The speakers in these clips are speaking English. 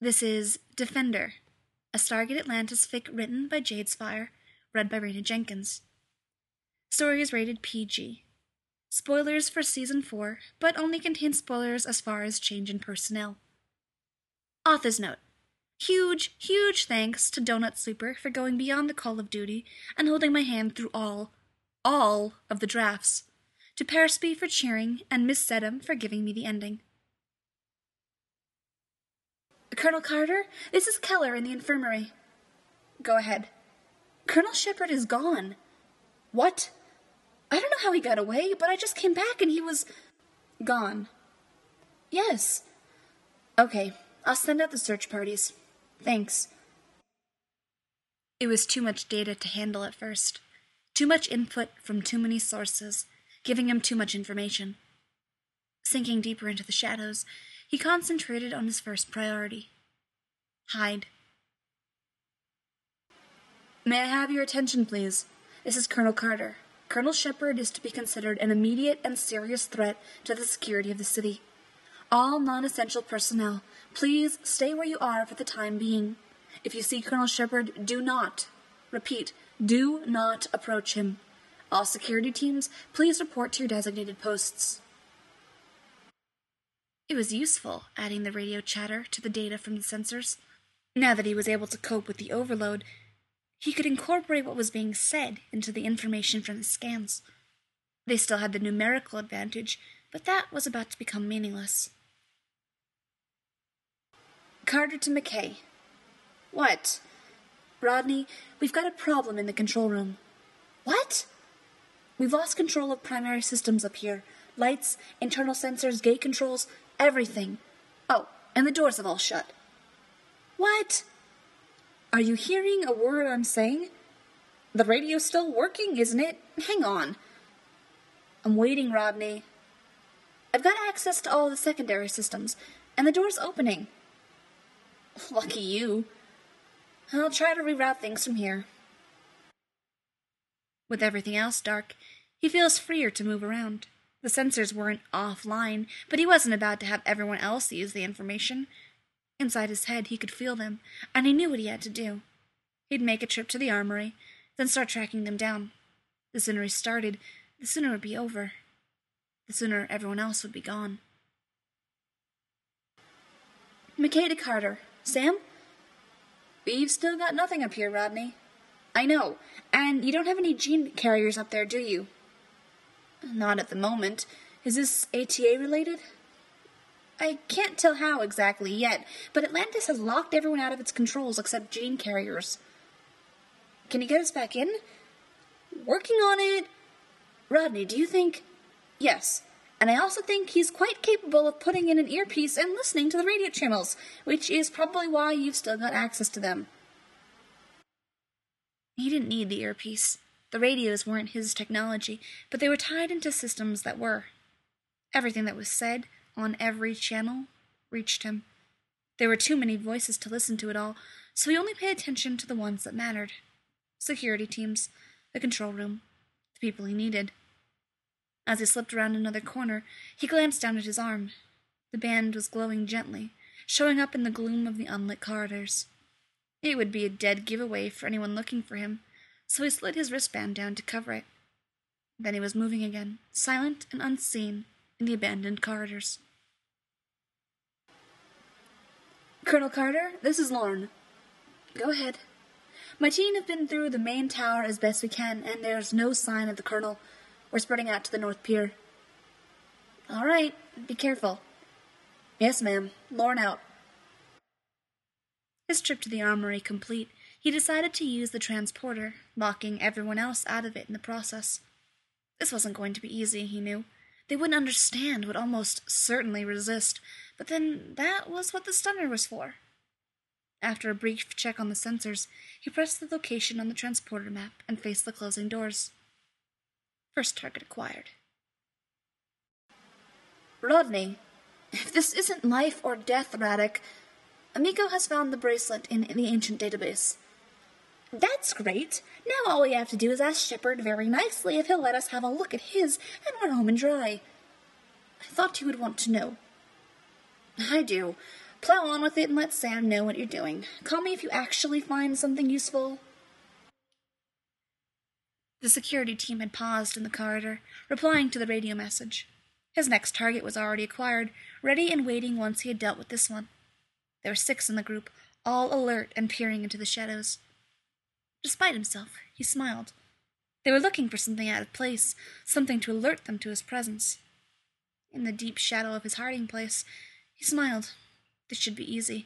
This is Defender, a Stargate Atlantis fic written by Jadespire, read by Raina Jenkins. Story is rated PG. Spoilers for Season 4, but only contains spoilers as far as change in personnel. Author's note. Huge thanks to Donut Super for going beyond the call of duty and holding my hand through all of the drafts. To Parsby for cheering, and Miss Sedham for giving me the ending. Colonel Carter, this is Keller in the infirmary. Go ahead. Colonel Shepard is gone. What? I don't know how he got away, but I just came back and he was gone. Yes. Okay, I'll send out the search parties. Thanks. It was too much data to handle at first. Too much input from too many sources, giving him too much information. Sinking deeper into the shadows, he concentrated on his first priority. Hide. May I have your attention, please? This is Colonel Carter. Colonel Shepard is to be considered an immediate and serious threat to the security of the city. All non-essential personnel, please stay where you are for the time being. If you see Colonel Shepard, do not approach him. All security teams, please report to your designated posts. It was useful, adding the radio chatter to the data from the sensors. Now that he was able to cope with the overload, he could incorporate what was being said into the information from the scans. They still had the numerical advantage, but that was about to become meaningless. Carter to McKay. What? Rodney, we've got a problem in the control room. What? We've lost control of primary systems up here. Lights, internal sensors, gate controls, everything. Oh, and the doors have all shut. What? Are you hearing a word I'm saying? The radio's still working, isn't it? Hang on. I'm waiting, Rodney. I've got access to all the secondary systems, and the door's opening. Lucky you. I'll try to reroute things from here. With everything else dark, he feels freer to move around. The sensors weren't offline, but he wasn't about to have everyone else use the information. Inside his head, he could feel them, and he knew what he had to do. He'd make a trip to the armory, then start tracking them down. The sooner he started, the sooner it would be over. The sooner everyone else would be gone. McKay to Carter. Sam? We've still got nothing up here, Rodney. I know, and you don't have any gene carriers up there, do you? Not at the moment. Is this ATA related? I can't tell how exactly yet, but Atlantis has locked everyone out of its controls except gene carriers. Can you get us back in? Working on it. Rodney, do you think... Yes, and I also think he's quite capable of putting in an earpiece and listening to the radio channels, which is probably why you've still got access to them. He didn't need the earpiece. The radios weren't his technology, but they were tied into systems that were. Everything that was said, on every channel, reached him. There were too many voices to listen to it all, so he only paid attention to the ones that mattered. Security teams, the control room, the people he needed. As he slipped around another corner, he glanced down at his arm. The band was glowing gently, showing up in the gloom of the unlit corridors. It would be a dead giveaway for anyone looking for him, so he slid his wristband down to cover it. Then he was moving again, silent and unseen, in the abandoned corridors. Colonel Carter, this is Lorne. Go ahead. My team have been through the main tower as best we can, and there's no sign of the Colonel. We're spreading out to the North Pier. All right, be careful. Yes, ma'am. Lorne out. His trip to the armory complete, he decided to use the transporter, locking everyone else out of it in the process. This wasn't going to be easy, he knew. They wouldn't understand, would almost certainly resist, but then that was what the stunner was for. After a brief check on the sensors, he pressed the location on the transporter map and faced the closing doors. First target acquired. Rodney, if this isn't life or death, Radek, Amico has found the bracelet in the ancient database. That's great. Now all we have to do is ask Shepard very nicely if he'll let us have a look at his, and we're home and dry. I thought you would want to know. I do, Plow on with it and let Sam know what you're doing. Call me if you actually find something useful. The security team had paused in the corridor, replying to the radio message. His next target was already acquired, ready and waiting once he had dealt with this one. There were 6 in the group, all alert and peering into the shadows. Despite himself, he smiled. They were looking for something out of place, something to alert them to his presence. In the deep shadow of his hiding place, he smiled. This should be easy.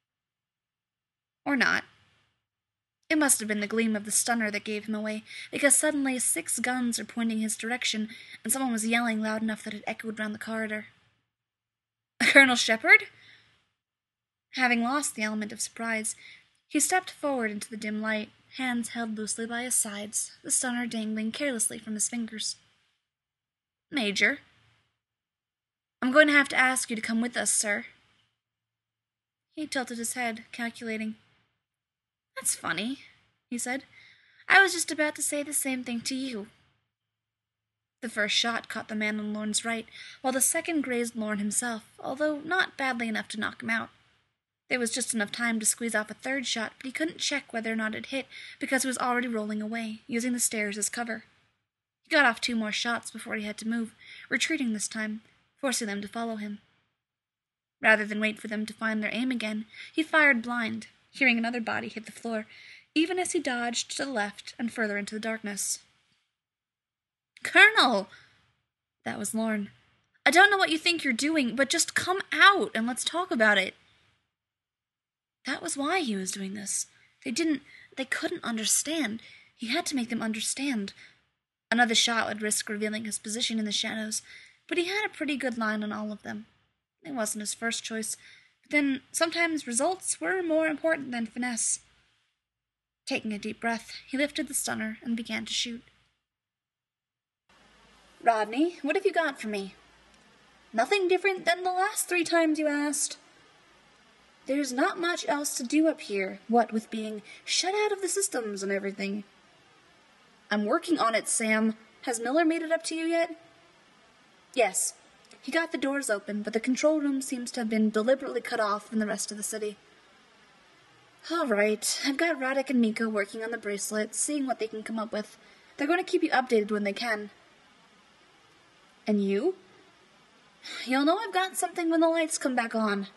Or not. It must have been the gleam of the stunner that gave him away, because suddenly 6 guns were pointing his direction, and someone was yelling loud enough that it echoed round the corridor. Colonel Shepard? Having lost the element of surprise, he stepped forward into the dim light, hands held loosely by his sides, the stunner dangling carelessly from his fingers. Major, I'm going to have to ask you to come with us, sir. He tilted his head, calculating. That's funny, he said. I was just about to say the same thing to you. The first shot caught the man on Lorne's right, while the second grazed Lorne himself, although not badly enough to knock him out. There was just enough time to squeeze off a third shot, but he couldn't check whether or not it hit because he was already rolling away, using the stairs as cover. He got off 2 more shots before he had to move, retreating this time, forcing them to follow him. Rather than wait for them to find their aim again, he fired blind, hearing another body hit the floor, even as he dodged to the left and further into the darkness. Colonel! That was Lorne. I don't know what you think you're doing, but just come out and let's talk about it. That was why he was doing this. They couldn't understand. He had to make them understand. Another shot would risk revealing his position in the shadows, but he had a pretty good line on all of them. It wasn't his first choice, but then sometimes results were more important than finesse. Taking a deep breath, he lifted the stunner and began to shoot. Rodney, what have you got for me? Nothing different than the last 3 times you asked. There's not much else to do up here, what with being shut out of the systems and everything. I'm working on it, Sam. Has Miller made it up to you yet? Yes. He got the doors open, but the control room seems to have been deliberately cut off from the rest of the city. All right, I've got Radek and Miko working on the bracelet, seeing what they can come up with. They're going to keep you updated when they can. And you? You'll know I've got something when the lights come back on.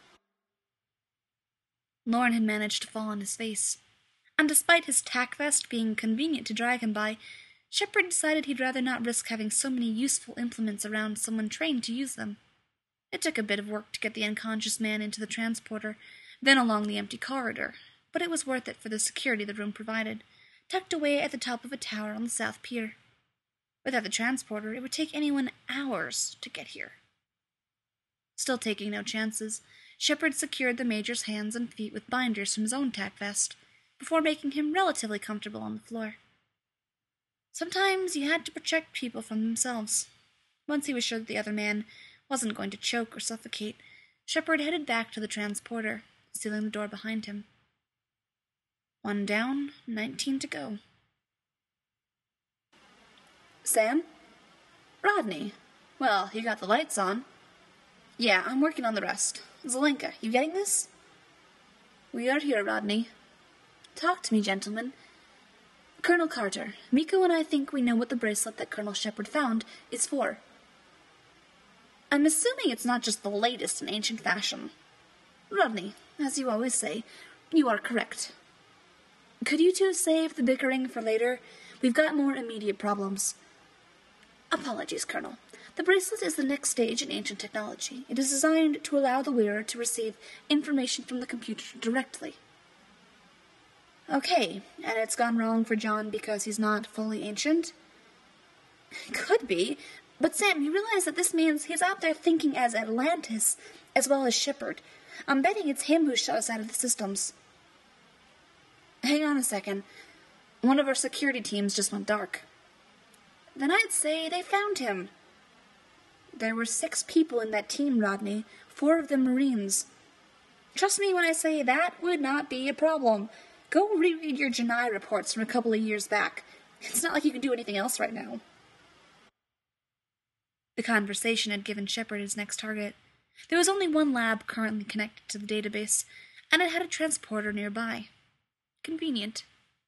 Lorne had managed to fall on his face, and despite his tack vest being convenient to drag him by, Shepard decided he'd rather not risk having so many useful implements around someone trained to use them. It took a bit of work to get the unconscious man into the transporter, then along the empty corridor, but it was worth it for the security the room provided, tucked away at the top of a tower on the south pier. Without the transporter, it would take anyone hours to get here. Still taking no chances, Shepard secured the Major's hands and feet with binders from his own tack vest, before making him relatively comfortable on the floor. Sometimes you had to protect people from themselves. Once he was sure that the other man wasn't going to choke or suffocate, Shepard headed back to the transporter, sealing the door behind him. 1 down, 19 to go. Sam? Rodney. Well, you got the lights on. Yeah, I'm working on the rest. Zelenka, you getting this? We are here, Rodney. Talk to me, gentlemen. Colonel Carter, Miko and I think we know what the bracelet that Colonel Shepard found is for. I'm assuming it's not just the latest in ancient fashion. Rodney, as you always say, you are correct. Could you two save the bickering for later? We've got more immediate problems. Apologies, Colonel. The bracelet is the next stage in ancient technology. It is designed to allow the wearer to receive information from the computer directly. Okay, and it's gone wrong for John because he's not fully ancient? Could be, but Sam, you realize that this means he's out there thinking as Atlantis, as well as Shepard. I'm betting it's him who shut us out of the systems. Hang on a second. One of our security teams just went dark. Then I'd say they found him. There were 6 people in that team, Rodney, 4 of them Marines. Trust me when I say that would not be a problem. Go reread your Janai reports from a couple of years back. It's not like you can do anything else right now. The conversation had given Shepard his next target. There was only one lab currently connected to the database, and it had a transporter nearby. Convenient.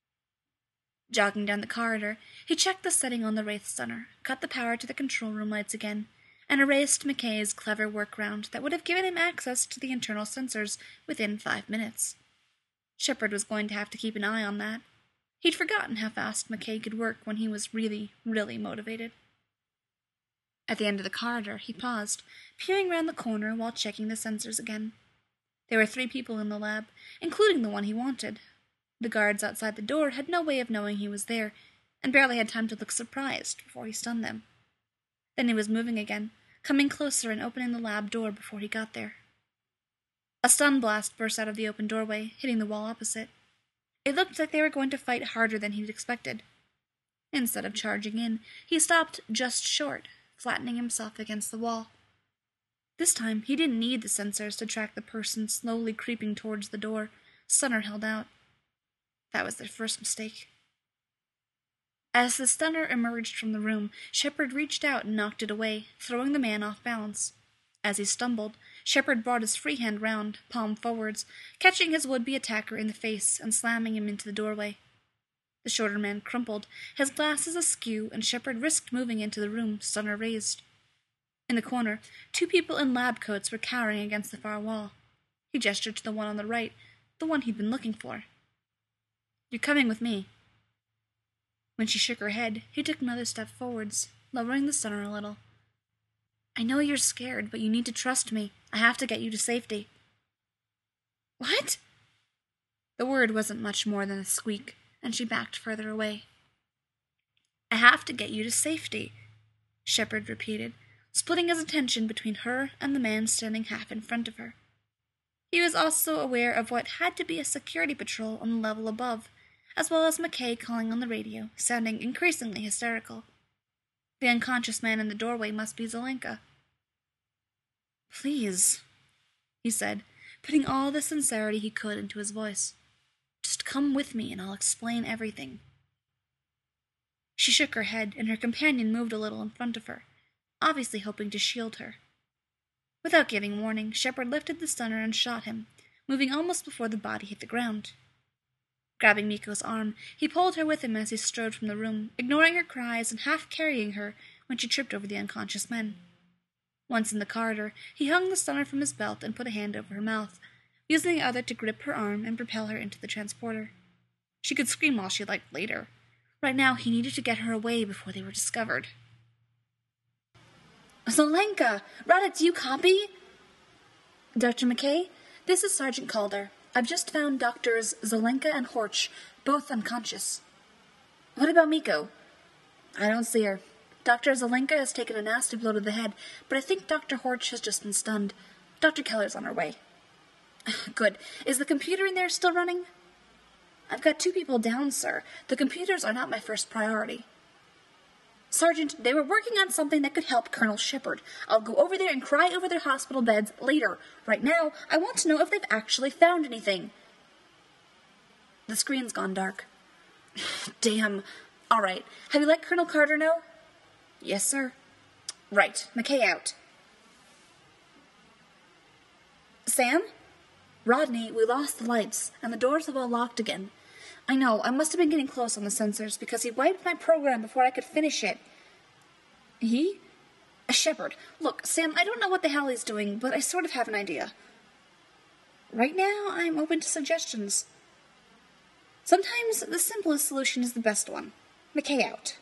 Jogging down the corridor, he checked the setting on the Wraith stunner, cut the power to the control room lights again, and erased McKay's clever workaround that would have given him access to the internal sensors within 5 minutes. Shepard was going to have to keep an eye on that. He'd forgotten how fast McKay could work when he was really, really motivated. At the end of the corridor, he paused, peering round the corner while checking the sensors again. There were 3 people in the lab, including the one he wanted. The guards outside the door had no way of knowing he was there, and barely had time to look surprised before he stunned them. Then he was moving again, coming closer and opening the lab door before he got there. A stun blast burst out of the open doorway, hitting the wall opposite. It looked like they were going to fight harder than he'd expected. Instead of charging in, he stopped just short, flattening himself against the wall. This time, he didn't need the sensors to track the person slowly creeping towards the door Stunner held out. That was their first mistake. As the stunner emerged from the room, Shepard reached out and knocked it away, throwing the man off balance. As he stumbled, Shepard brought his free hand round, palm forwards, catching his would-be attacker in the face and slamming him into the doorway. The shorter man crumpled, his glasses askew, and Shepard risked moving into the room, stunner raised. In the corner, 2 people in lab coats were cowering against the far wall. He gestured to the one on the right, the one he'd been looking for. "You're coming with me." When she shook her head, he took another step forwards, lowering the stunner a little. "I know you're scared, but you need to trust me. I have to get you to safety." "What?" The word wasn't much more than a squeak, and she backed further away. "I have to get you to safety," Shepard repeated, splitting his attention between her and the man standing half in front of her. He was also aware of what had to be a security patrol on the level above, as well as McKay calling on the radio, sounding increasingly hysterical. The unconscious man in the doorway must be Zelenka. "Please," he said, putting all the sincerity he could into his voice. "Just come with me and I'll explain everything." She shook her head, and her companion moved a little in front of her, obviously hoping to shield her. Without giving warning, Shepard lifted the stunner and shot him, moving almost before the body hit the ground. Grabbing Miko's arm, he pulled her with him as he strode from the room, ignoring her cries and half carrying her when she tripped over the unconscious men. Once in the corridor, he hung the stunner from his belt and put a hand over her mouth, using the other to grip her arm and propel her into the transporter. She could scream all she liked later. Right now, he needed to get her away before they were discovered. "Zelenka! Radek, do you copy?" "Dr. McKay, this is Sergeant Calder. I've just found Doctors Zelenka and Horch, both unconscious." "What about Miko?" "I don't see her. Dr. Zelenka has taken a nasty blow to the head, but I think Dr. Horch has just been stunned. Dr. Keller's on her way." "Good. Is the computer in there still running?" "I've got 2 people down, sir. The computers are not my first priority." "Sergeant, they were working on something that could help Colonel Shepard. I'll go over there and cry over their hospital beds later. Right now, I want to know if they've actually found anything." The screen's gone dark. "Damn. All right. Have you let Colonel Carter know?" "Yes, sir." "Right. McKay out." "Sam?" "Rodney, we lost the lights, and the doors have all locked again. I know, I must have been getting close on the sensors because he wiped my program before I could finish it." "He?" "Shepard. Look, Sam, I don't know what the hell he's doing, but I sort of have an idea." "Right now, I'm open to suggestions." "Sometimes the simplest solution is the best one. McKay out."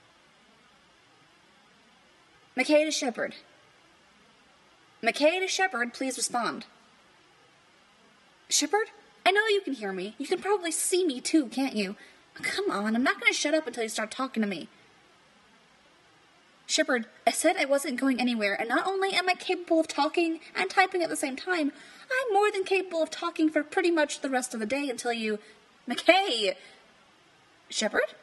"McKay to Shepard." "McKay to Shepard, please respond." "Shepard? I know you can hear me. You can probably see me too, can't you? Come on, I'm not going to shut up until you start talking to me." "Shepard, I said I wasn't going anywhere, and not only am I capable of talking and typing at the same time, I'm more than capable of talking for pretty much the rest of the day until you... McKay!" "Shepard?"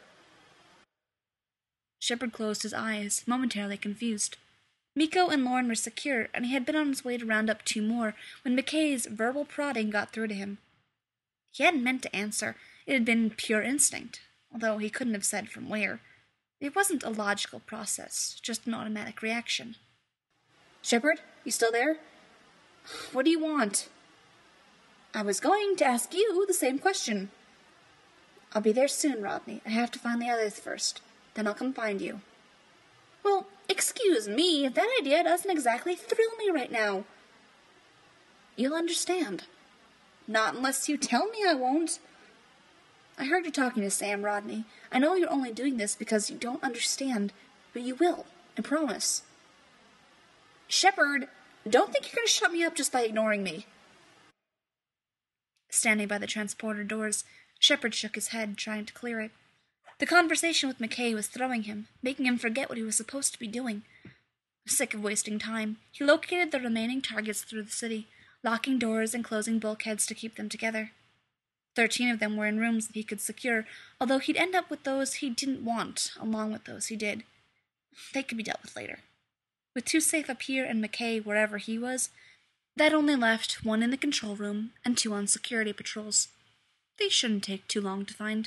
Shepard closed his eyes, momentarily confused. Miko and Lorne were secure, and he had been on his way to round up 2 more when McKay's verbal prodding got through to him. He hadn't meant to answer. It had been pure instinct, although he couldn't have said from where. It wasn't a logical process, just an automatic reaction. "Shepard, you still there?" What do you want? I was going to ask you the same question. I'll be there soon, Rodney. I have to find the others first. Then I'll come find you. Well, excuse me, that idea doesn't exactly thrill me right now. You'll understand. Not unless you tell me I won't. I heard you talking to Sam, Rodney. I know you're only doing this because you don't understand, but you will, I promise. Shepard, don't think you're going to shut me up just by ignoring me. Standing by the transporter doors, Shepard shook his head, trying to clear it. The conversation with McKay was throwing him, making him forget what he was supposed to be doing. Sick of wasting time, he located the remaining targets through the city, locking doors and closing bulkheads to keep them together. 13 of them were in rooms that he could secure, although he'd end up with those he didn't want, along with those he did. They could be dealt with later. With 2 safe up here and McKay wherever he was, that only left 1 in the control room and 2 on security patrols. They shouldn't take too long to find.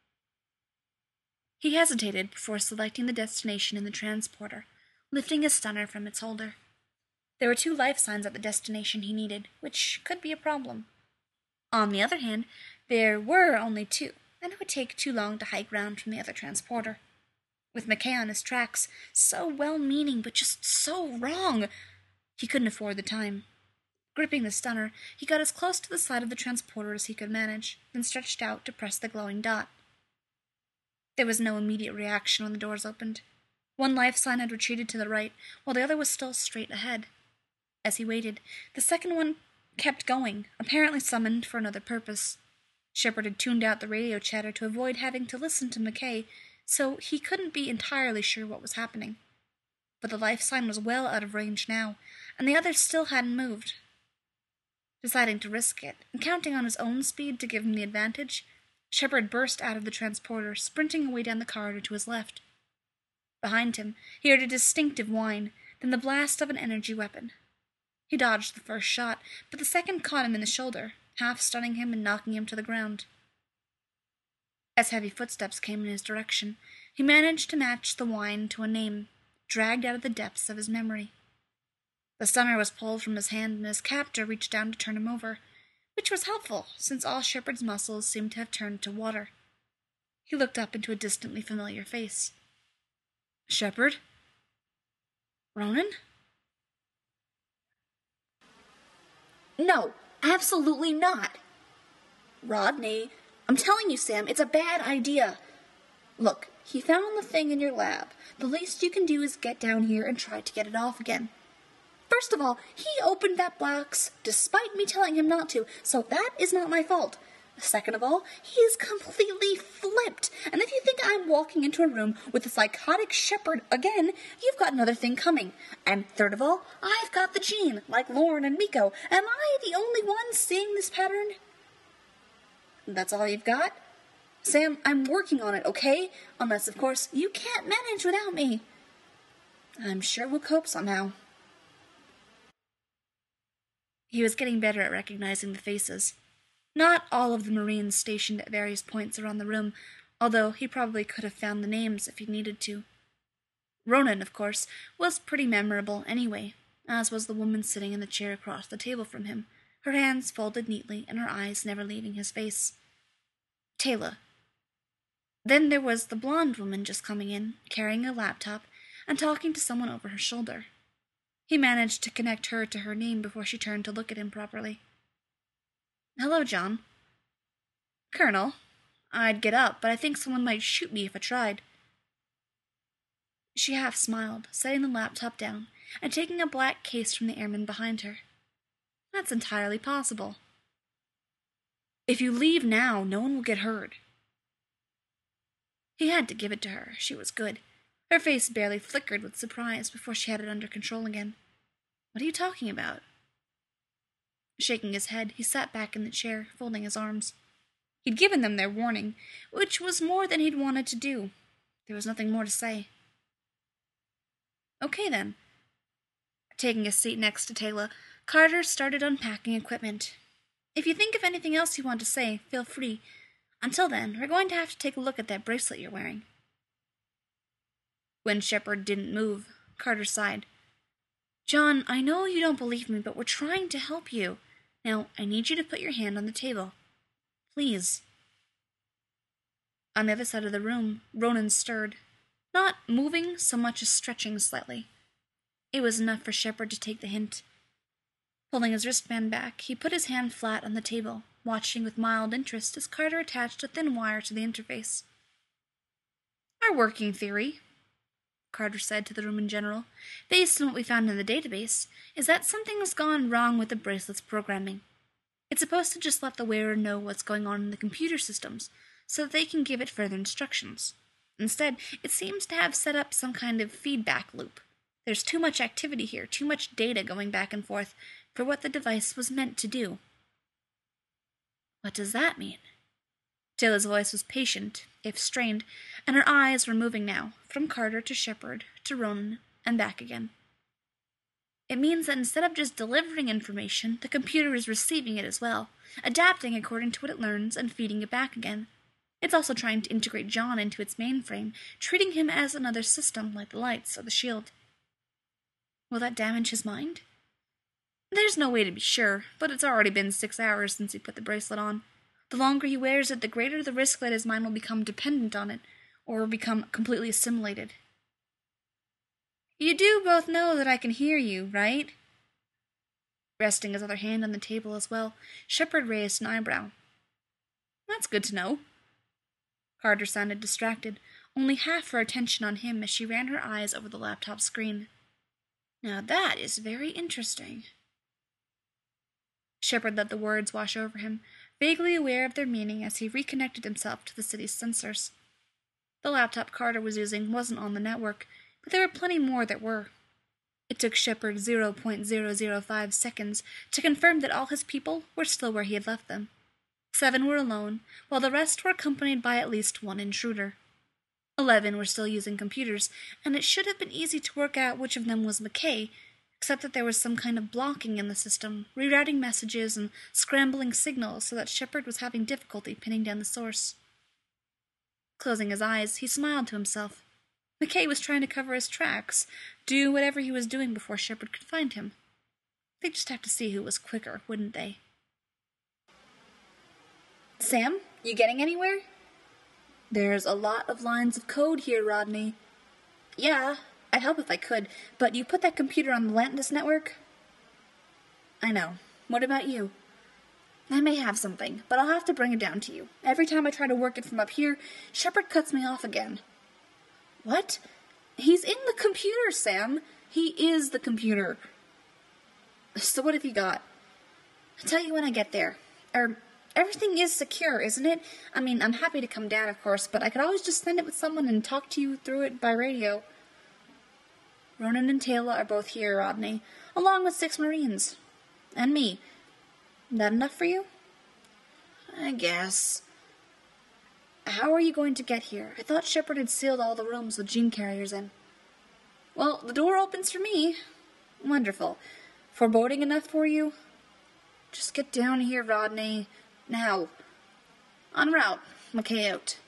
He hesitated before selecting the destination in the transporter, lifting his stunner from its holder. There were 2 life signs at the destination he needed, which could be a problem. On the other hand, there were only 2, and it would take too long to hike round from the other transporter. With McKay on his tracks, so well-meaning but just so wrong, he couldn't afford the time. Gripping the stunner, he got as close to the side of the transporter as he could manage, then stretched out to press the glowing dot. There was no immediate reaction when the doors opened. 1 life sign had retreated to the right, while the other was still straight ahead. As he waited, the second one kept going, apparently summoned for another purpose. Shepard had tuned out the radio chatter to avoid having to listen to McKay, so he couldn't be entirely sure what was happening. But the life sign was well out of range now, and the others still hadn't moved. Deciding to risk it, and counting on his own speed to give him the advantage, Shepard burst out of the transporter, sprinting away down the corridor to his left. Behind him, he heard a distinctive whine, then the blast of an energy weapon. He dodged the first shot, but the second caught him in the shoulder, half stunning him and knocking him to the ground. As heavy footsteps came in his direction, he managed to match the whine to a name, dragged out of the depths of his memory. The stunner was pulled from his hand, and his captor reached down to turn him over, which was helpful, since all Shepard's muscles seemed to have turned to water. He looked up into a distantly familiar face. Shepard? Ronan? No, absolutely not. Rodney, I'm telling you, Sam, it's a bad idea. Look, he found the thing in your lab. The least you can do is get down here and try to get it off again. First of all, he opened that box despite me telling him not to, so that is not my fault. Second of all, he is completely flipped, and if you think I'm walking into a room with a psychotic Shepard again, you've got another thing coming. And third of all, I've got the gene, like Lauren and Miko. Am I the only one seeing this pattern? That's all you've got? Sam, I'm working on it, okay? Unless, of course, you can't manage without me. I'm sure we'll cope somehow. He was getting better at recognizing the faces. Not all of the Marines stationed at various points around the room, although he probably could have found the names if he needed to. Ronan, of course, was pretty memorable anyway, as was the woman sitting in the chair across the table from him, her hands folded neatly and her eyes never leaving his face. Taylor. Then there was the blonde woman just coming in, carrying a laptop, and talking to someone over her shoulder. He managed to connect her to her name before she turned to look at him properly. Hello, John. Colonel. I'd get up, but I think someone might shoot me if I tried. She half smiled, setting the laptop down and taking a black case from the airman behind her. That's entirely possible. If you leave now, no one will get hurt. He had to give it to her. She was good. Her face barely flickered with surprise before she had it under control again. What are you talking about? Shaking his head, he sat back in the chair, folding his arms. He'd given them their warning, which was more than he'd wanted to do. There was nothing more to say. Okay, then. Taking a seat next to Taylor, Carter started unpacking equipment. If you think of anything else you want to say, feel free. Until then, we're going to have to take a look at that bracelet you're wearing. When Shepard didn't move, Carter sighed. John, I know you don't believe me, but we're trying to help you. Now, I need you to put your hand on the table. Please. On the other side of the room, Ronan stirred, not moving so much as stretching slightly. It was enough for Shepard to take the hint. Pulling his wristband back, he put his hand flat on the table, watching with mild interest as Carter attached a thin wire to the interface. Our working theory, Carter said to the room in general, based on what we found in the database, is that something's gone wrong with the bracelet's programming. It's supposed to just let the wearer know what's going on in the computer systems, so that they can give it further instructions. Instead, it seems to have set up some kind of feedback loop. There's too much activity here, too much data going back and forth for what the device was meant to do. What does that mean? Taylor's voice was patient, if strained, and her eyes were moving now, from Carter to Shepard to Ronan and back again. It means that instead of just delivering information, the computer is receiving it as well, adapting according to what it learns and feeding it back again. It's also trying to integrate John into its mainframe, treating him as another system like the lights or the shield. Will that damage his mind? There's no way to be sure, but it's already been 6 hours since he put the bracelet on. The longer he wears it, the greater the risk that his mind will become dependent on it, or become completely assimilated. You do both know that I can hear you, right? Resting his other hand on the table as well, Shepard raised an eyebrow. That's good to know. Carter sounded distracted, only half her attention on him as she ran her eyes over the laptop screen. Now that is very interesting. Shepard let the words wash over him, vaguely aware of their meaning as he reconnected himself to the city's sensors. The laptop Carter was using wasn't on the network, but there were plenty more that were. It took Shepard 0.005 seconds to confirm that all his people were still where he had left them. 7 were alone, while the rest were accompanied by at least 1 intruder. 11 were still using computers, and it should have been easy to work out which of them was McKay, except that there was some kind of blocking in the system, rerouting messages and scrambling signals so that Shepard was having difficulty pinning down the source. Closing his eyes, he smiled to himself. McKay was trying to cover his tracks, do whatever he was doing before Shepard could find him. They'd just have to see who was quicker, wouldn't they? Sam, you getting anywhere? There's a lot of lines of code here, Rodney. Yeah, I'd help if I could, but you put that computer on the Lantis network? I know. What about you? I may have something, but I'll have to bring it down to you. Every time I try to work it from up here, Shepard cuts me off again. What? He's in the computer, Sam. He is the computer. So what have you got? I'll tell you when I get there. Everything is secure, isn't it? I mean, I'm happy to come down, of course, but I could always just send it with someone and talk to you through it by radio. Ronan and Taylor are both here, Rodney, along with 6 Marines. And me. That enough for you? I guess. How are you going to get here? I thought Shepard had sealed all the rooms with gene carriers in. Well, the door opens for me. Wonderful. Foreboding enough for you? Just get down here, Rodney. Now. En route. McKay out.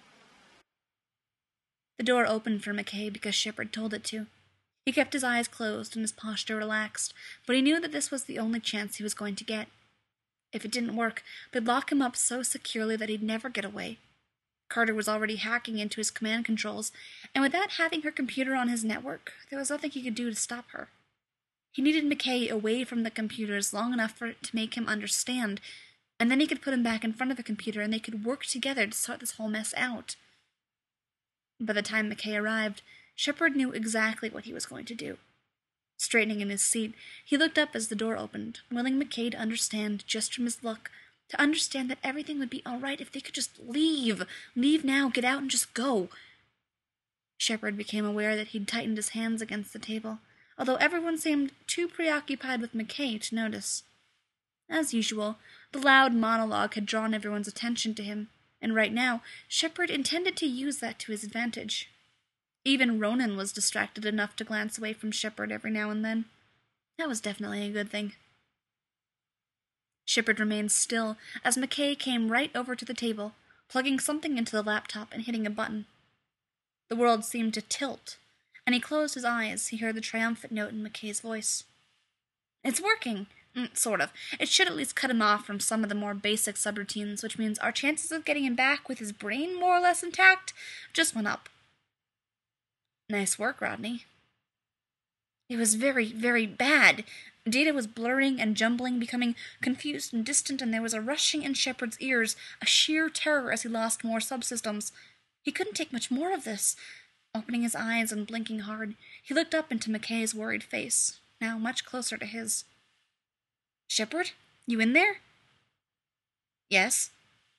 The door opened for McKay because Shepard told it to. He kept his eyes closed and his posture relaxed, but he knew that this was the only chance he was going to get. If it didn't work, they'd lock him up so securely that he'd never get away. Carter was already hacking into his command controls, and without having her computer on his network, there was nothing he could do to stop her. He needed McKay away from the computers long enough for it to make him understand, and then he could put him back in front of the computer and they could work together to sort this whole mess out. By the time McKay arrived, Shepard knew exactly what he was going to do. Straightening in his seat, he looked up as the door opened, willing McKay to understand just from his look, to understand that everything would be all right if they could just leave. Leave now, get out and just go. Shepard became aware that he'd tightened his hands against the table, although everyone seemed too preoccupied with McKay to notice. As usual, the loud monologue had drawn everyone's attention to him, and right now, Shepard intended to use that to his advantage. Even Ronan was distracted enough to glance away from Shepard every now and then. That was definitely a good thing. Shepard remained still as McKay came right over to the table, plugging something into the laptop and hitting a button. The world seemed to tilt, and he closed his eyes. He heard the triumphant note in McKay's voice. It's working. Sort of. It should at least cut him off from some of the more basic subroutines, which means our chances of getting him back with his brain more or less intact just went up. Nice work, Rodney. It was very, very bad. Data was blurring and jumbling, becoming confused and distant, and there was a rushing in Shepard's ears, a sheer terror as he lost more subsystems. He couldn't take much more of this. Opening his eyes and blinking hard, he looked up into McKay's worried face, now much closer to his. Shepard? You in there? Yes.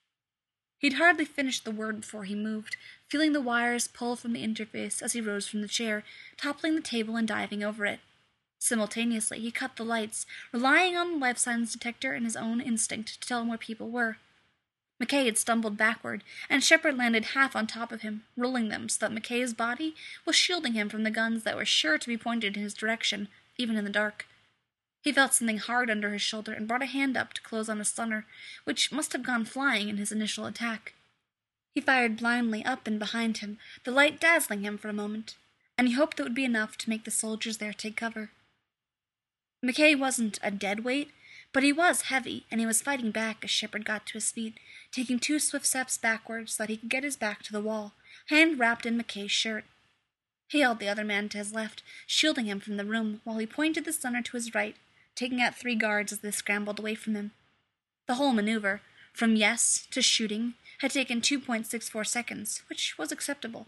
He'd hardly finished the word before he moved, feeling the wires pull from the interface as he rose from the chair, toppling the table and diving over it. Simultaneously, he cut the lights, relying on the life signs detector and his own instinct to tell him where people were. McKay had stumbled backward, and Shepard landed half on top of him, rolling them so that McKay's body was shielding him from the guns that were sure to be pointed in his direction, even in the dark. He felt something hard under his shoulder and brought a hand up to close on a stunner, which must have gone flying in his initial attack. He fired blindly up and behind him, the light dazzling him for a moment, and he hoped it would be enough to make the soldiers there take cover. McKay wasn't a dead weight, but he was heavy, and he was fighting back as Shepard got to his feet, taking 2 swift steps backwards so that he could get his back to the wall, hand wrapped in McKay's shirt. He held the other man to his left, shielding him from the room, while he pointed the stunner to his right, taking out 3 guards as they scrambled away from him. The whole maneuver, from yes to shooting, had taken 2.64 seconds, which was acceptable.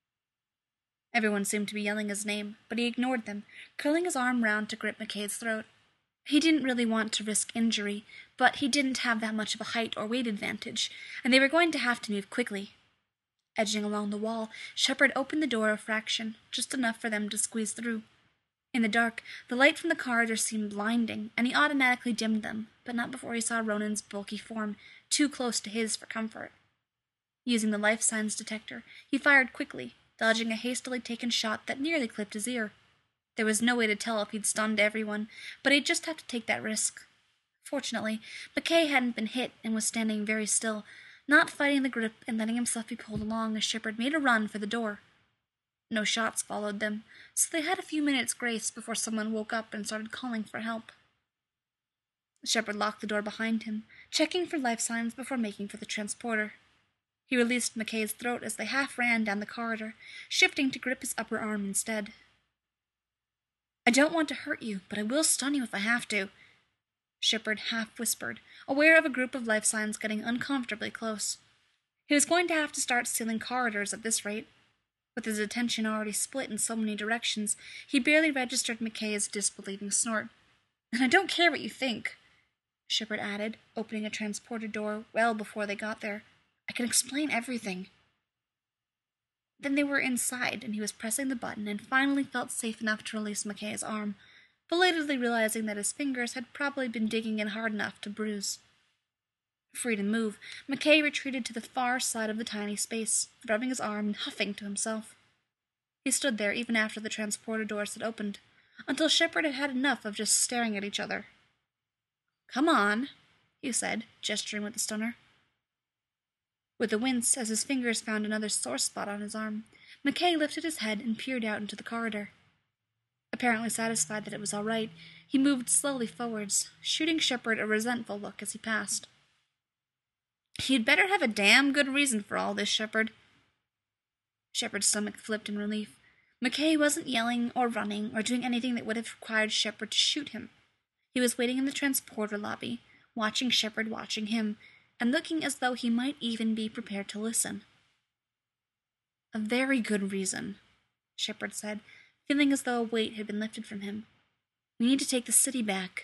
Everyone seemed to be yelling his name, but he ignored them, curling his arm round to grip McKay's throat. He didn't really want to risk injury, but he didn't have that much of a height or weight advantage, and they were going to have to move quickly. Edging along the wall, Shepard opened the door a fraction, just enough for them to squeeze through. In the dark, the light from the corridor seemed blinding, and he automatically dimmed them, but not before he saw Ronan's bulky form, too close to his for comfort. Using the life signs detector, he fired quickly, dodging a hastily taken shot that nearly clipped his ear. There was no way to tell if he'd stunned everyone, but he'd just have to take that risk. Fortunately, McKay hadn't been hit and was standing very still, not fighting the grip and letting himself be pulled along as Shepard made a run for the door. No shots followed them, so they had a few minutes' grace before someone woke up and started calling for help. Shepard locked the door behind him, checking for life signs before making for the transporter. He released McKay's throat as they half ran down the corridor, shifting to grip his upper arm instead. I don't want to hurt you, but I will stun you if I have to, Shepard half whispered, aware of a group of life signs getting uncomfortably close. He was going to have to start sealing corridors at this rate. With his attention already split in so many directions, he barely registered McKay's disbelieving snort. And I don't care what you think, Shepard added, opening a transporter door well before they got there. I can explain everything. Then they were inside, and he was pressing the button and finally felt safe enough to release McKay's arm, belatedly realizing that his fingers had probably been digging in hard enough to bruise. Free to move, McKay retreated to the far side of the tiny space, rubbing his arm and huffing to himself. He stood there even after the transporter doors had opened, until Shepard had had enough of just staring at each other. Come on, he said, gesturing with the stunner. With a wince as his fingers found another sore spot on his arm, McKay lifted his head and peered out into the corridor. Apparently satisfied that it was all right, he moved slowly forwards, shooting Shepard a resentful look as he passed. You'd better have a damn good reason for all this, Shepard. Shepard's stomach flipped in relief. McKay wasn't yelling or running or doing anything that would have required Shepard to shoot him. He was waiting in the transporter lobby, watching Shepard watching him, and looking as though he might even be prepared to listen. A very good reason, Shepard said, feeling as though a weight had been lifted from him. We need to take the city back.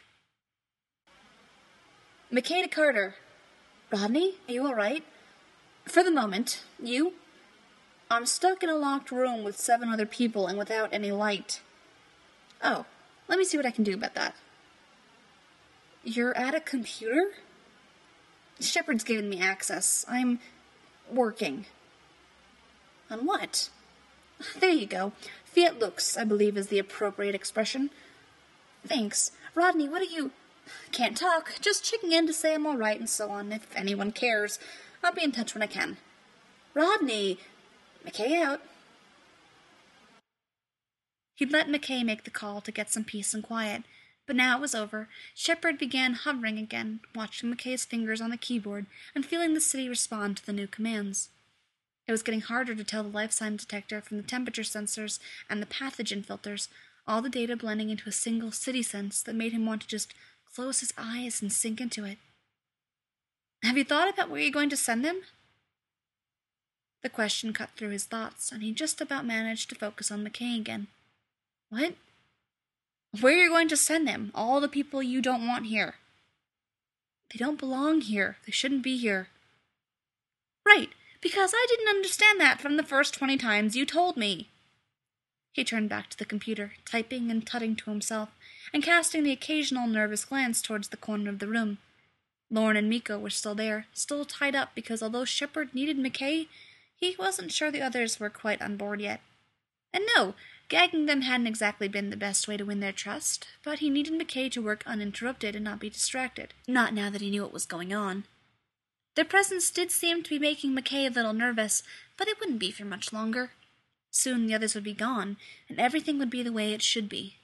McKay to Carter. Rodney, are you all right? For the moment. You? I'm stuck in a locked room with 7 other people and without any light. Oh, let me see what I can do about that. You're at a computer? Shepard's given me access. I'm working. On what? There you go. Fiat lux, I believe, is the appropriate expression. Thanks. Rodney, what are you... Can't talk. Just checking in to say I'm all right and so on, if anyone cares. I'll be in touch when I can. Rodney! McKay out. He'd let McKay make the call to get some peace and quiet, but now it was over. Shepard began hovering again, watching McKay's fingers on the keyboard and feeling the city respond to the new commands. It was getting harder to tell the life sign detector from the temperature sensors and the pathogen filters, all the data blending into a single city sense that made him want to just close his eyes and sink into it. Have you thought about where you're going to send them? The question cut through his thoughts, and he just about managed to focus on McKay again. What? Where you're going to send them, all the people you don't want here. They don't belong here. They shouldn't be here. Right, because I didn't understand that from the first 20 times you told me. He turned back to the computer, typing and tutting to himself, and casting the occasional nervous glance towards the corner of the room. Lorne and Miko were still there, still tied up because although Shepard needed McKay, he wasn't sure the others were quite on board yet. And no, gagging them hadn't exactly been the best way to win their trust, but he needed McKay to work uninterrupted and not be distracted. Not now that he knew what was going on. Their presence did seem to be making McKay a little nervous, but it wouldn't be for much longer. Soon the others would be gone, and everything would be the way it should be.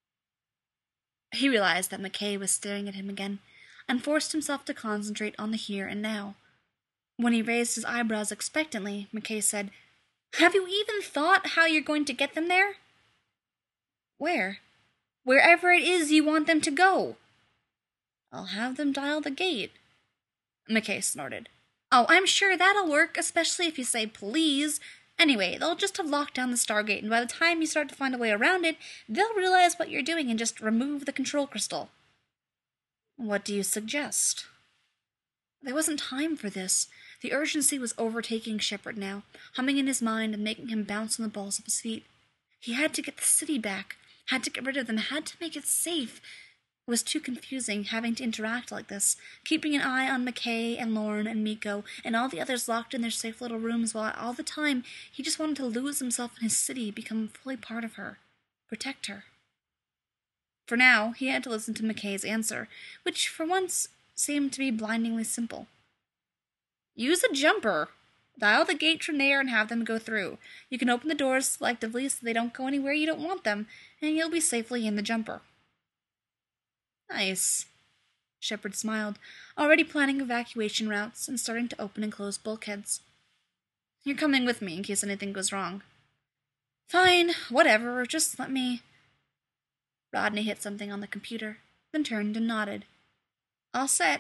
He realized that McKay was staring at him again, and forced himself to concentrate on the here and now. When he raised his eyebrows expectantly, McKay said, "Have you even thought how you're going to get them there?" "Where?" "Wherever it is you want them to go." "I'll have them dial the gate." McKay snorted. "Oh, I'm sure that'll work, especially if you say please. Anyway, they'll just have locked down the Stargate, and by the time you start to find a way around it, they'll realize what you're doing and just remove the control crystal." "What do you suggest?" There wasn't time for this. The urgency was overtaking Shepard now, humming in his mind and making him bounce on the balls of his feet. He had to get the city back, had to get rid of them, had to make it safe. It was too confusing having to interact like this, keeping an eye on McKay and Lorne and Miko and all the others locked in their safe little rooms while all the time he just wanted to lose himself in his city, become fully part of her, protect her. For now, he had to listen to McKay's answer, which for once seemed to be blindingly simple. "Use a jumper. Dial the gate from there and have them go through. You can open the doors selectively so they don't go anywhere you don't want them, and you'll be safely in the jumper." "Nice." Shepard smiled, already planning evacuation routes and starting to open and close bulkheads. "You're coming with me in case anything goes wrong." "Fine, whatever, just let me..." Rodney hit something on the computer, then turned and nodded. "All set."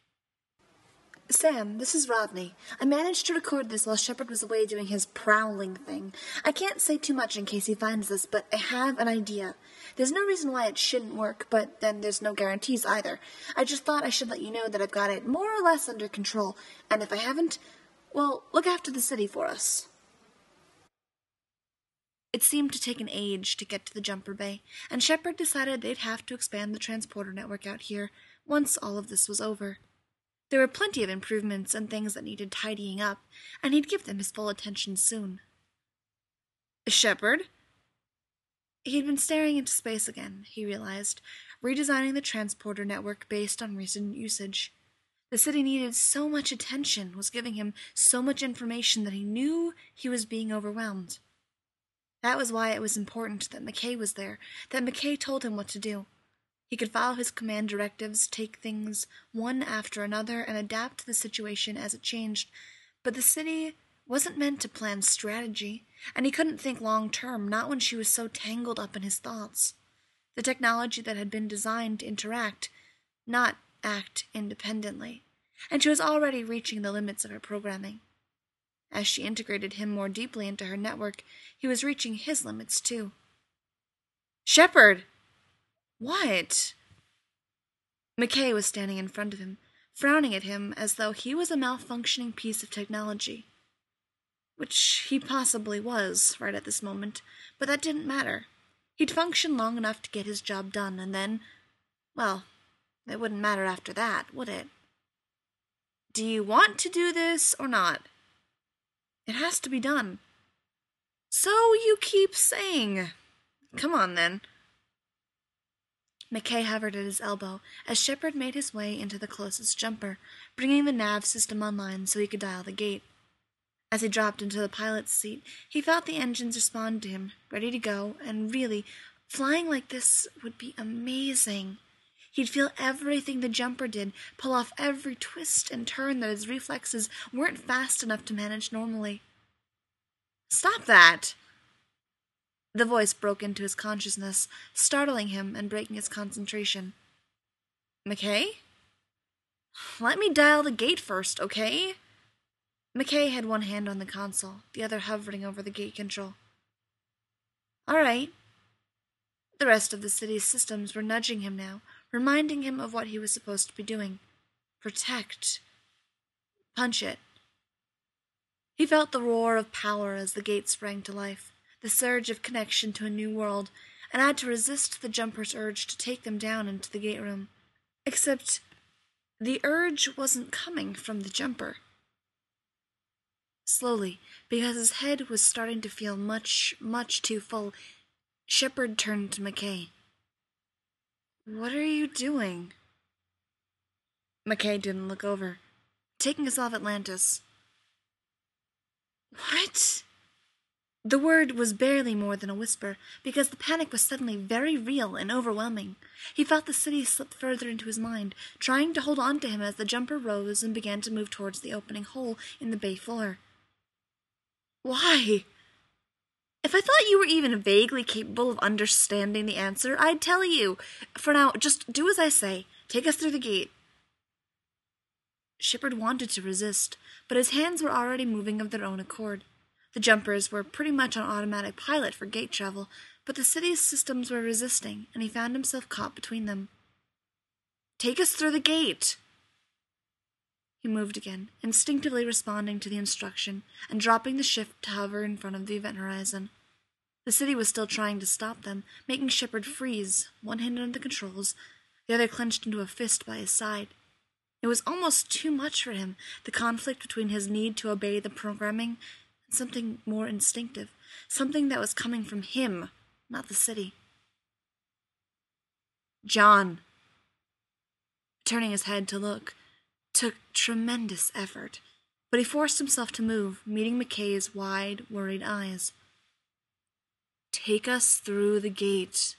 "Sam, this is Rodney. I managed to record this while Shepard was away doing his prowling thing. I can't say too much in case he finds this, but I have an idea. There's no reason why it shouldn't work, but then there's no guarantees either. I just thought I should let you know that I've got it more or less under control, and if I haven't, well, look after the city for us." It seemed to take an age to get to the jumper bay, and Shepard decided they'd have to expand the transporter network out here once all of this was over. There were plenty of improvements and things that needed tidying up, and he'd give them his full attention soon. "Shepard?" He'd been staring into space again, he realized, redesigning the transporter network based on recent usage. The city needed so much attention, was giving him so much information that he knew he was being overwhelmed. That was why it was important that McKay was there, that McKay told him what to do. He could follow his command directives, take things one after another, and adapt to the situation as it changed. But the city wasn't meant to plan strategy, and he couldn't think long-term, not when she was so tangled up in his thoughts. The technology that had been designed to interact, not act independently, and she was already reaching the limits of her programming. As she integrated him more deeply into her network, he was reaching his limits too. "Shepard!" "What?" McKay was standing in front of him, frowning at him as though he was a malfunctioning piece of technology. Which he possibly was, right at this moment, but that didn't matter. He'd function long enough to get his job done, and then, well, it wouldn't matter after that, would it? "Do you want to do this or not?" "It has to be done." "So you keep saying. Come on, then." McKay hovered at his elbow as Shepard made his way into the closest jumper, bringing the nav system online so he could dial the gate. As he dropped into the pilot's seat, he felt the engines respond to him, ready to go, and really, flying like this would be amazing. He'd feel everything the jumper did, pull off every twist and turn that his reflexes weren't fast enough to manage normally. "Stop that!" The voice broke into his consciousness, startling him and breaking his concentration. "McKay? Let me dial the gate first, okay?" McKay had one hand on the console, the other hovering over the gate control. "All right." The rest of the city's systems were nudging him now, reminding him of what he was supposed to be doing. Protect. Punch it. He felt the roar of power as the gate sprang to life, the surge of connection to a new world, and had to resist the jumper's urge to take them down into the gate room. Except the urge wasn't coming from the jumper. Slowly, because his head was starting to feel much, much too full, Shepard turned to McKay. "What are you doing?" McKay didn't look over. "Taking us off Atlantis." "What?" The word was barely more than a whisper, because the panic was suddenly very real and overwhelming. He felt the city slip further into his mind, trying to hold on to him as the jumper rose and began to move towards the opening hole in the bay floor. "Why?" "If I thought you were even vaguely capable of understanding the answer, I'd tell you. For now, just do as I say. Take us through the gate." Shepard wanted to resist, but his hands were already moving of their own accord. The jumpers were pretty much on automatic pilot for gate travel, but the city's systems were resisting, and he found himself caught between them. "Take us through the gate." He moved again, instinctively responding to the instruction, and dropping the shift to hover in front of the event horizon. The city was still trying to stop them, making Shepard freeze, one hand on the controls, the other clenched into a fist by his side. It was almost too much for him, the conflict between his need to obey the programming and something more instinctive, something that was coming from him, not the city. "John." Turning his head to look took tremendous effort, but he forced himself to move, meeting McKay's wide, worried eyes. "Take us through the gate."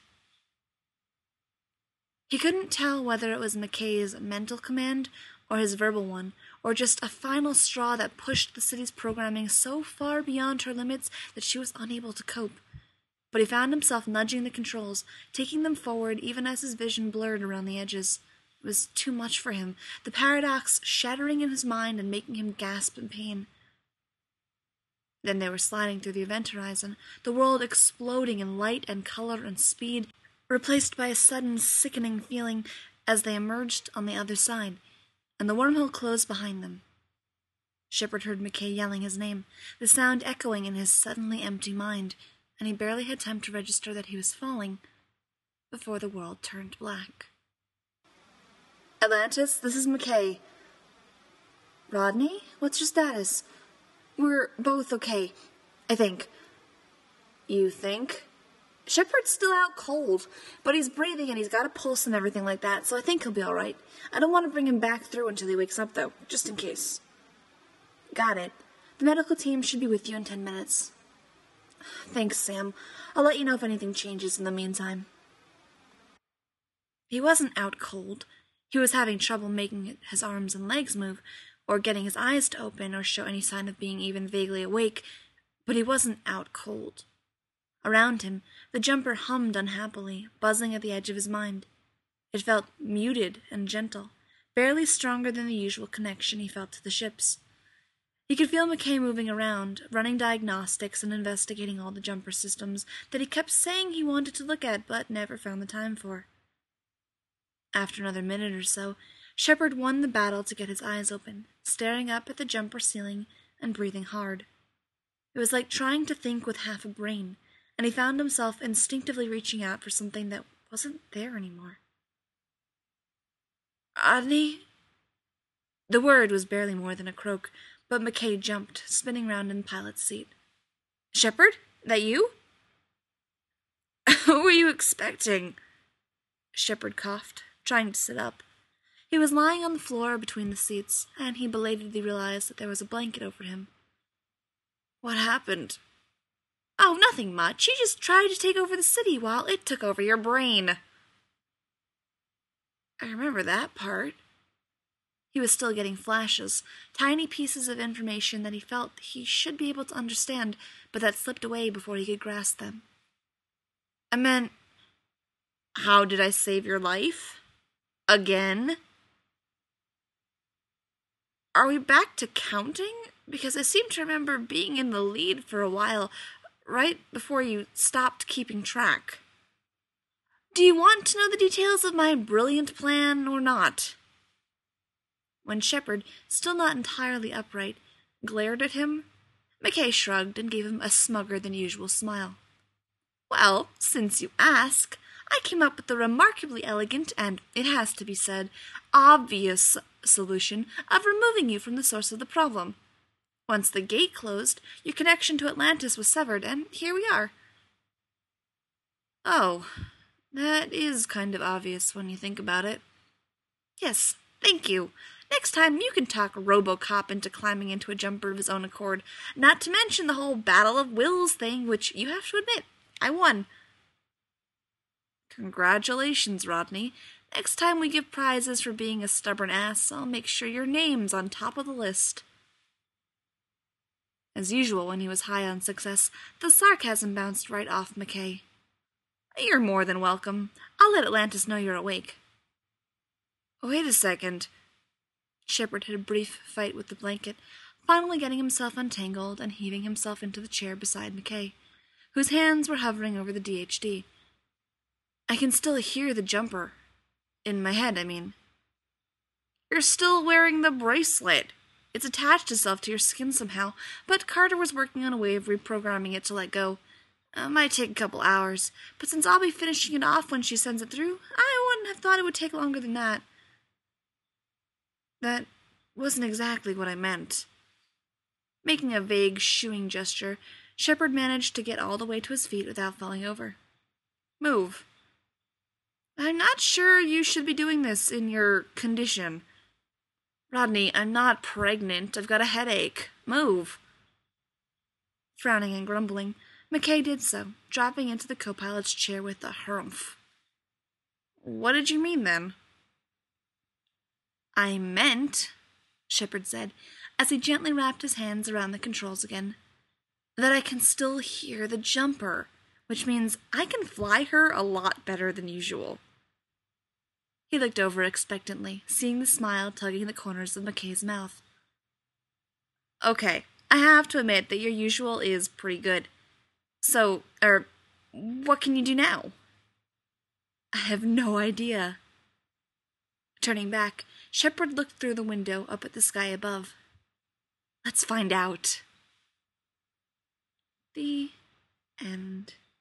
He couldn't tell whether it was McKay's mental command or his verbal one, or just a final straw that pushed the city's programming so far beyond her limits that she was unable to cope. But he found himself nudging the controls, taking them forward even as his vision blurred around the edges. It was too much for him, the paradox shattering in his mind and making him gasp in pain. Then they were sliding through the event horizon, the world exploding in light and color and speed, replaced by a sudden sickening feeling as they emerged on the other side, and the wormhole closed behind them. Shepard heard McKay yelling his name, the sound echoing in his suddenly empty mind, and he barely had time to register that he was falling before the world turned black. "Atlantis, this is McKay." "Rodney, what's your status?" "We're both okay, I think." "You think?" "Shepard's still out cold, but he's breathing and he's got a pulse and everything like that, so I think he'll be all right. I don't want to bring him back through until he wakes up, though, just in case." "Got it. The medical team should be with you in 10 minutes. "Thanks, Sam. I'll let you know if anything changes in the meantime." He wasn't out cold. He was having trouble making his arms and legs move, or getting his eyes to open or show any sign of being even vaguely awake, but he wasn't out cold. Around him, the jumper hummed unhappily, buzzing at the edge of his mind. It felt muted and gentle, barely stronger than the usual connection he felt to the ships. He could feel McKay moving around, running diagnostics and investigating all the jumper systems that he kept saying he wanted to look at but never found the time for. After another minute or so, Shepard won the battle to get his eyes open, staring up at the jumper ceiling and breathing hard. It was like trying to think with half a brain, and he found himself instinctively reaching out for something that wasn't there anymore. "Rodney?" The word was barely more than a croak, but McKay jumped, spinning round in the pilot's seat. "Shepard? That you?" "Who were you expecting?" Shepard coughed, trying to sit up. He was lying on the floor between the seats, and he belatedly realized that there was a blanket over him. What happened? Oh, nothing much. You just tried to take over the city while it took over your brain. I remember that part. He was still getting flashes, tiny pieces of information that he felt he should be able to understand, but that slipped away before he could grasp them. I meant, how did I save your life? Again? Are we back to counting? Because I seem to remember being in the lead for a while, right before you stopped keeping track. Do you want to know the details of my brilliant plan or not? When Shepard, still not entirely upright, glared at him, McKay shrugged and gave him a smugger-than-usual smile. Well, since you ask, I came up with the remarkably elegant and, it has to be said, obvious solution of removing you from the source of the problem. Once the gate closed, your connection to Atlantis was severed, and here we are. Oh, that is kind of obvious when you think about it. Yes, thank you. Next time you can talk RoboCop into climbing into a jumper of his own accord, not to mention the whole Battle of Wills thing, which you have to admit, I won. Congratulations, Rodney. Next time we give prizes for being a stubborn ass, I'll make sure your name's on top of the list. As usual when he was high on success, the sarcasm bounced right off McKay. You're more than welcome. I'll let Atlantis know you're awake. Wait a second. Shepard had a brief fight with the blanket, finally getting himself untangled and heaving himself into the chair beside McKay, whose hands were hovering over the DHD. I can still hear the jumper. In my head, I mean. You're still wearing the bracelet. It's attached itself to your skin somehow, but Carter was working on a way of reprogramming it to let go. Might take a couple hours, but since I'll be finishing it off when she sends it through, I wouldn't have thought it would take longer than that. That wasn't exactly what I meant. Making a vague shooing gesture, Shepard managed to get all the way to his feet without falling over. Move. I'm not sure you should be doing this in your condition. Rodney, I'm not pregnant. I've got a headache. Move. Frowning and grumbling, McKay did so, dropping into the co-pilot's chair with a harumph. What did you mean, then? I meant, Shepard said, as he gently wrapped his hands around the controls again, that I can still hear the jumper, which means I can fly her a lot better than usual. He looked over expectantly, seeing the smile tugging the corners of McKay's mouth. Okay, I have to admit that your usual is pretty good. So, what can you do now? I have no idea. Turning back, Shepard looked through the window up at the sky above. Let's find out. The end.